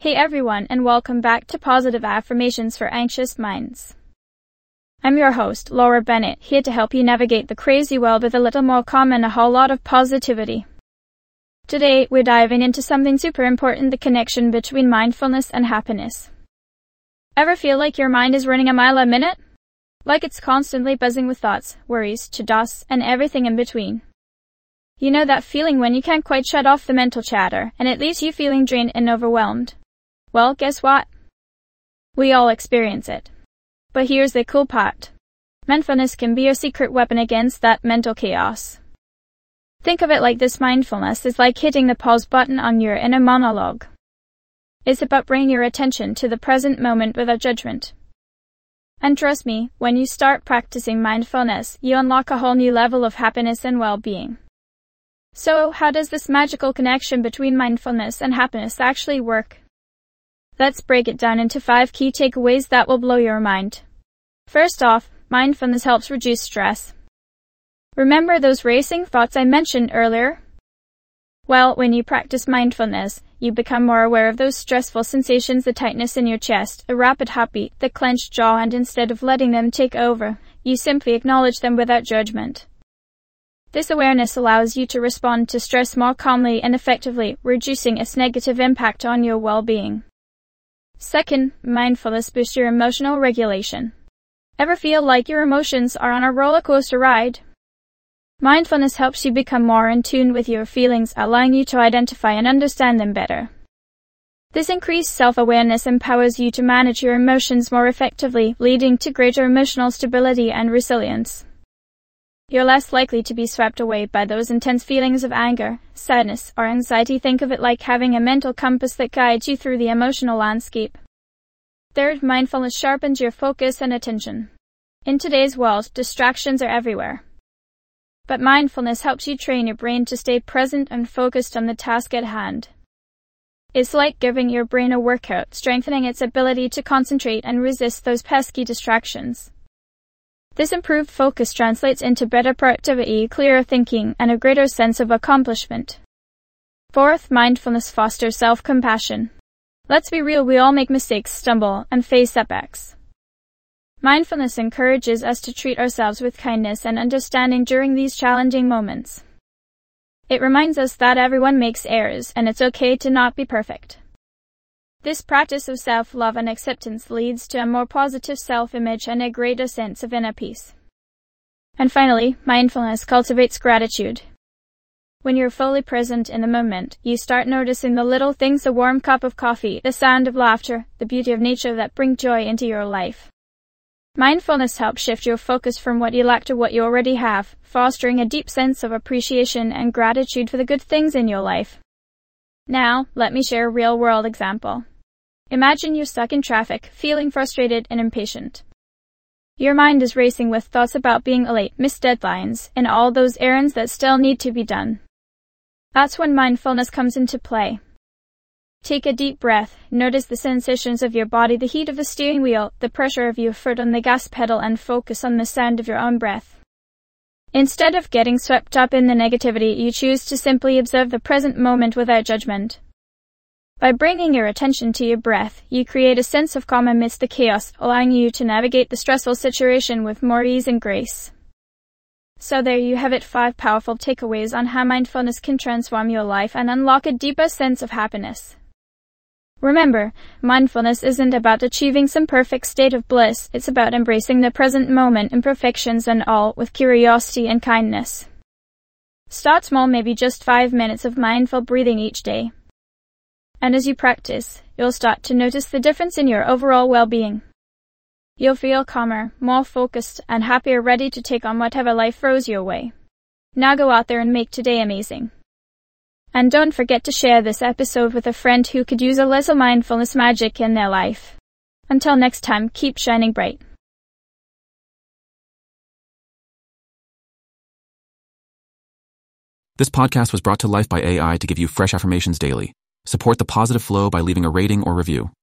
Hey everyone, and welcome back to Positive Affirmations for Anxious Minds. I'm your host, Laura Bennett, here to help you navigate the crazy world with a little more calm and a whole lot of positivity. Today, we're diving into something super important, the connection between mindfulness and happiness. Ever feel like your mind is running a mile a minute? Like it's constantly buzzing with thoughts, worries, to-dos, and everything in between. You know that feeling when you can't quite shut off the mental chatter, and it leaves you feeling drained and overwhelmed? Well, guess what? We all experience it. But here's the cool part. Mindfulness can be your secret weapon against that mental chaos. Think of it like this: mindfulness is like hitting the pause button on your inner monologue. It's about bringing your attention to the present moment without judgment. And trust me, when you start practicing mindfulness, you unlock a whole new level of happiness and well-being. So, how does this magical connection between mindfulness and happiness actually work? Let's break it down into 5 key takeaways that will blow your mind. First off, mindfulness helps reduce stress. Remember those racing thoughts I mentioned earlier? Well, when you practice mindfulness, you become more aware of those stressful sensations, the tightness in your chest, a rapid heartbeat, the clenched jaw, and instead of letting them take over, you simply acknowledge them without judgment. This awareness allows you to respond to stress more calmly and effectively, reducing its negative impact on your well-being. Second, mindfulness boosts your emotional regulation. Ever feel like your emotions are on a roller coaster ride? Mindfulness helps you become more in tune with your feelings, allowing you to identify and understand them better. This increased self-awareness empowers you to manage your emotions more effectively, leading to greater emotional stability and resilience. You're less likely to be swept away by those intense feelings of anger, sadness, or anxiety. Think of it like having a mental compass that guides you through the emotional landscape. Third, mindfulness sharpens your focus and attention. In today's world, distractions are everywhere. But mindfulness helps you train your brain to stay present and focused on the task at hand. It's like giving your brain a workout, strengthening its ability to concentrate and resist those pesky distractions. This improved focus translates into better productivity, clearer thinking, and a greater sense of accomplishment. Fourth, mindfulness fosters self-compassion. Let's be real, we all make mistakes, stumble, and face setbacks. Mindfulness encourages us to treat ourselves with kindness and understanding during these challenging moments. It reminds us that everyone makes errors, and it's okay to not be perfect. This practice of self-love and acceptance leads to a more positive self-image and a greater sense of inner peace. And finally, mindfulness cultivates gratitude. When you're fully present in the moment, you start noticing the little things: a warm cup of coffee, the sound of laughter, the beauty of nature that bring joy into your life. Mindfulness helps shift your focus from what you lack to what you already have, fostering a deep sense of appreciation and gratitude for the good things in your life. Now, let me share a real-world example. Imagine you're stuck in traffic, feeling frustrated and impatient. Your mind is racing with thoughts about being late, missed deadlines, and all those errands that still need to be done. That's when mindfulness comes into play. Take a deep breath, notice the sensations of your body, the heat of the steering wheel, the pressure of your foot on the gas pedal, and focus on the sound of your own breath. Instead of getting swept up in the negativity, you choose to simply observe the present moment without judgment. By bringing your attention to your breath, you create a sense of calm amidst the chaos, allowing you to navigate the stressful situation with more ease and grace. So there you have it, 5 powerful takeaways on how mindfulness can transform your life and unlock a deeper sense of happiness. Remember, mindfulness isn't about achieving some perfect state of bliss, it's about embracing the present moment, imperfections and all, with curiosity and kindness. Start small, maybe just 5 minutes of mindful breathing each day. And as you practice, you'll start to notice the difference in your overall well-being. You'll feel calmer, more focused, and happier, ready to take on whatever life throws your way. Now go out there and make today amazing. And don't forget to share this episode with a friend who could use a little mindfulness magic in their life. Until next time, keep shining bright. This podcast was brought to life by AI to give you fresh affirmations daily. Support the positive flow by leaving a rating or review.